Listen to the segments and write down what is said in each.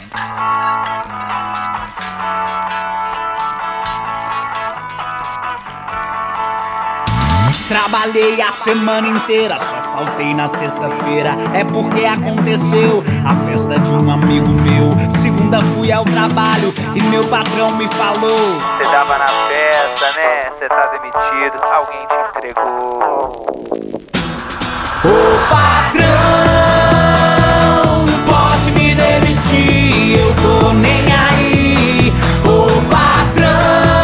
Trabalhei a semana inteira, só faltei na sexta-feira. É porque aconteceu a festa de um amigo meu. Segunda fui ao trabalho e meu patrão me falou: cê tava na festa, né? Cê tá demitido, alguém te entregou. Ô patrão, pode me demitir, eu tô nem aí. Ô patrão,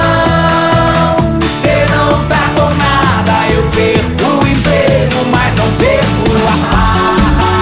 cê não tá com nada. Eu perco o emprego, mas não perco a farra.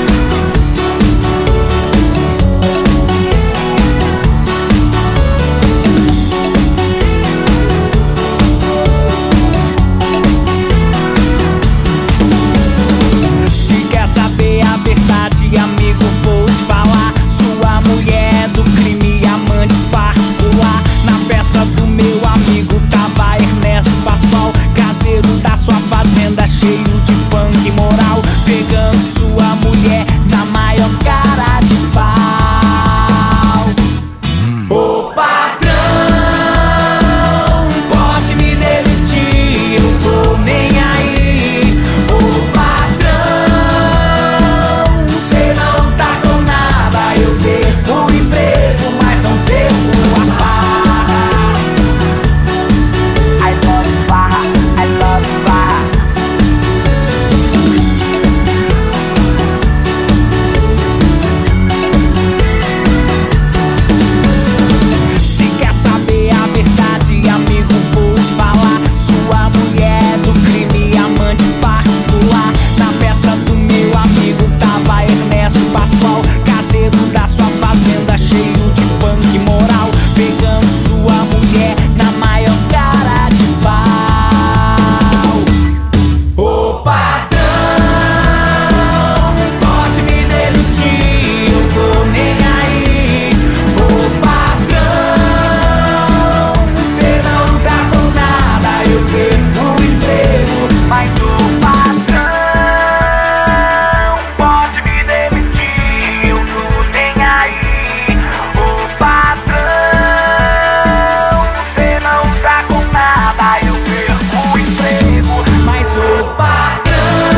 Se quer saber a verdade, amigo, vou te falar. Sua mulher é do crime, amante particular. Na festa do meu amigo tava Ernesto Pascoal, caseiro da sua fazenda, cheio de punk moral, pegando sua mulher na maior cara de pau. Ô patrão, pode me demitir, eu tô nem aí. Ô patrão, cê não tá com nada. Eu perco o emprego, mas não perco a farra. I love farra, I love farra. Se quer saber a verdade, amigo, vou te falar. Sua mulher é do crime, amante particular. Na festa do meu amigo tava Ernesto Pascoal, caseiro da sua fazenda, cheio de punk moral, pegando sua mulher na maior cara de pau. Ô patrão, pode me demitir, eu tô nem aí. Ô patrão, cê não tá com nada. Eu perco o emprego, mas o patrão pode me demitir, eu tô nem aí. Ô patrão, cê não tá com nada. Eu perco o emprego, mas o patrão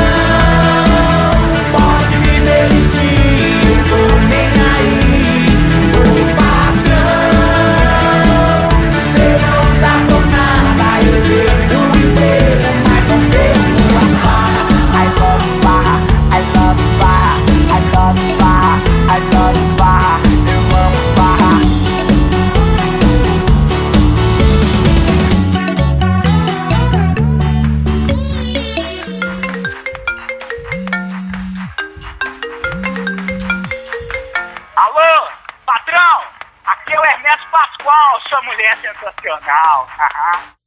pode me demitir, eu tô nem aí. Ô patrão, cê não tá com nada. Eu perco o emprego, mas não perco a farra. I love farra, I love farra, I love farra, I love farra. Eu amo farra. Alô, patrão? Aqui é o Ernesto Pascoal, sua mulher sensacional.